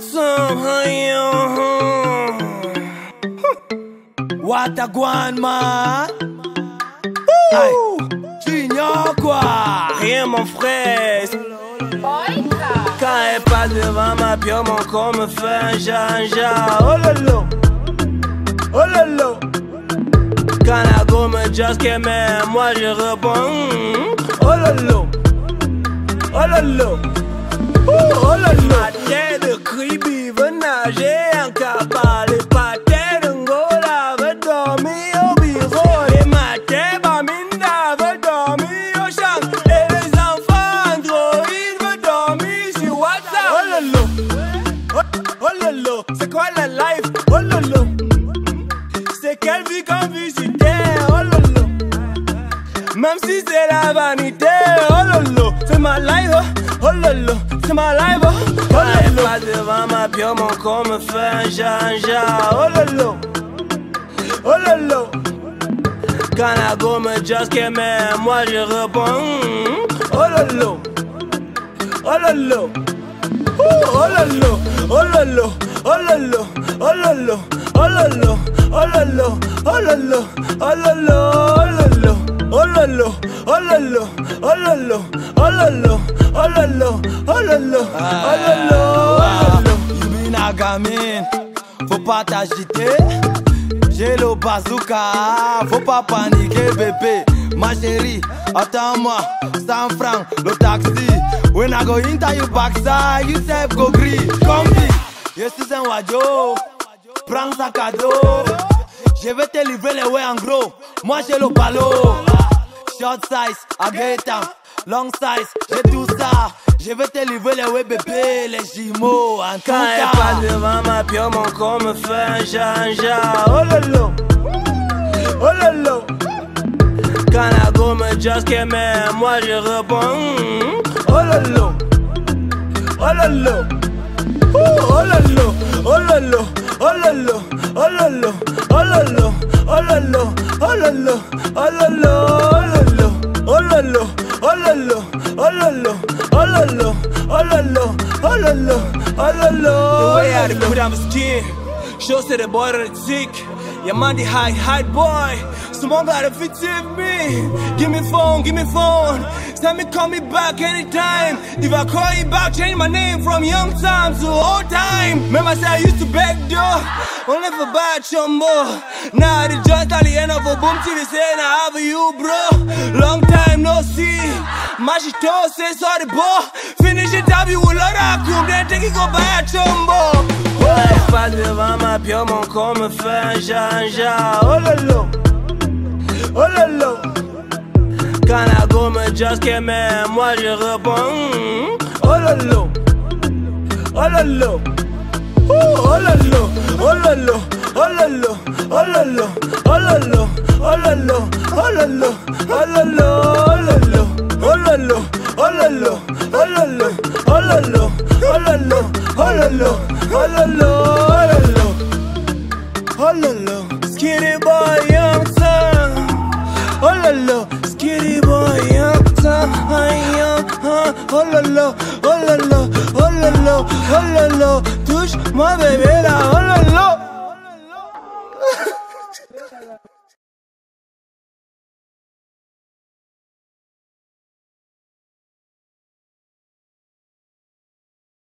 Watagwan man. Aïe, tu ignores quoi? Rien mon frère. Quand elle passe devant ma pied, mon corps me fait un janja. Oh lolo, oh lolo. Quand la go me just qu'elle m'aime, moi je réponds. Oh lolo, oh lolo, oh lolo. Ma tête de cribi veut nager en cabale. Pas tête d'Angola veut dormir au bureau. Et ma tête Baminda veut dormir au champ. Et les enfants androïdes veulent dormir sur WhatsApp. Oh lolo, oh lolo. C'est quoi la life? Oh lolo. C'est quelle vie qu'on visitait? Oh lolo. Même si c'est la vanité. Oh lolo. C'est ma life. Oh lolo. C'est ma life. Oh lolo. Pas devant ma pied, mon corps me fait un janja. Oh lolo. Oh lolo. Quand la go me just qu'elle m'aime, moi je réponds. Oh lolo. Oh lolo. Oh lolo. Oh lolo. Oh lolo. Oh lolo. Oh lolo. Oh lolo. Oh lolo. Oh lolo. Oh lolo. Oh lolo. Oh lolo. Oh lolo. Oh lolo. Oh lolo. Oh lolo. You been a gamine, faut pas t'agiter. J'ai le bazooka, faut pas paniquer bébé. Ma chérie, attends-moi, 100 francs, le taxi. When I go into your backside, you say go green. Combi, je suis un wajo, prends un cadeau. Je vais te livrer les ouais en gros, moi j'ai le ballot. Short size, à Gaëtan, long size, j'ai tout ça. Je vais te livrer les ouais bébé, les jumeaux en tout cas. Quand elle passe devant ma pied, mon corps me fait un janja. Oh lolo, oh lolo. Quand la go me just qu'elle m'aime, moi je réponds. Oh lolo, oh lolo. Oh lolo, oh lolo, oh lolo, oh lolo, oh lolo, oh lolo, oh lolo, oh lolo, oh lolo, oh lolo, oh lolo, oh lolo, oh lolo, oh lolo, oh lolo. The way I put on my skin shows to the boy on the tick. Yeah man, the high boy. Someone gotta fit me. Give me phone, give me phone. Tell me call me back anytime. If I call you back, change my name from young time to old time. Remember I said I used to beg door, only for bad chumbo. Now the joint at the end of a boom TV saying I have you bro. Long time no see. Machito say sorry boy. Finish it up, you will let her come. Then take it go bad chumbo. Ouais, pas devant ma pied, mon corps me fait un janja. Oh lolo, oh lolo. Quand la go me just qu'elle m'aime, moi je réponds. Oh lolo, oh lolo. Oh lolo, oh lolo, oh lolo, oh lolo, oh lolo, oh lolo, oh lolo, oh lolo, oh lolo, oh lolo, oh lolo, oh lolo, oh lolo, oh lolo, oh lolo, oh lolo. Skitty boy young son. Oh lolo, skitty boy young son. Oh lolo, oh lolo, oh lolo, oh lolo. Touche moi bébé là, oh lolo.